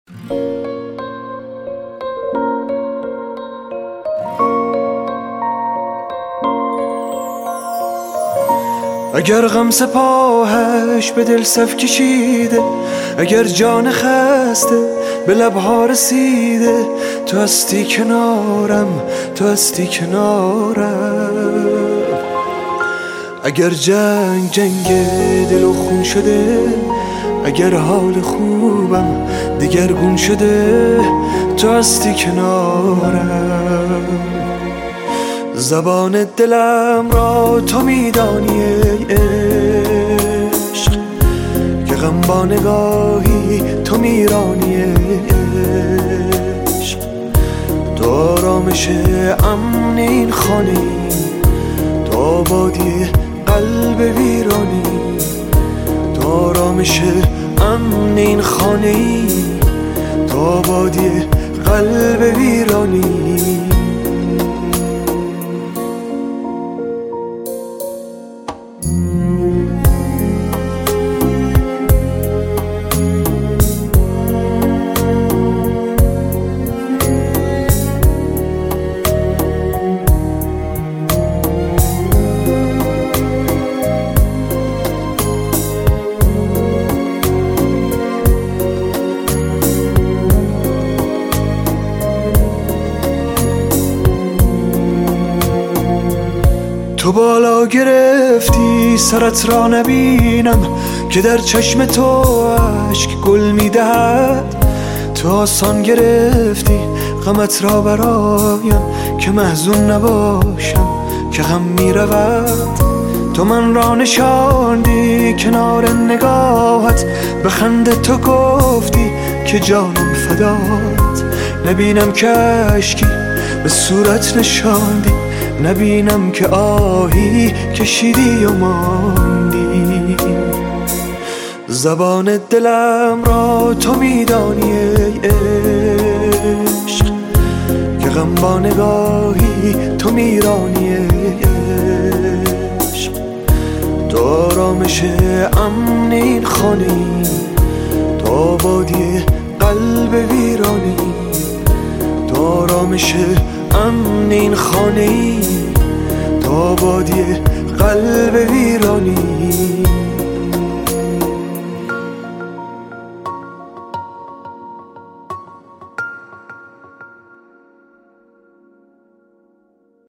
اگر غم سپاهش به دل صف کشیده، اگر جان خسته به لبها رسیده، تو هستی کنارم، تو هستی کنارم. اگر جنگ دل و خون شده، اگر حال خوبم دگرگون شده، تو هستی کنارم. زبان دلم را تو میدانی ای عشق، که غم با نگاهی تو میرانی ای عشق. تو آرامش امن این خانه، تو آبادی قلب ویرانی، تو آرامش امن این خانه، تو آبادی قلب ویرانی. تو بالا گرفتی سرت را نبینم، که در چشم تو اشک گل میدهد. تو آسان گرفتی غمت را برایم، که محزون نباشم که غم میرود. تو من را نشاندی کنار نگاهت، به خنده تو گفتی که جانم فدات. نبینم که اشکی به صورت نشاندی، نبینم که آهی کشیدی و ماندی. زبان دلم را تو میدانی ای عشق، که غم با نگاهی تو میرانی ای عشق. تو آرامش امن این خانه، تو آبادی قلب ویرانی، تو آرامش امن این خانه، تو آبادی قلب ویرانی.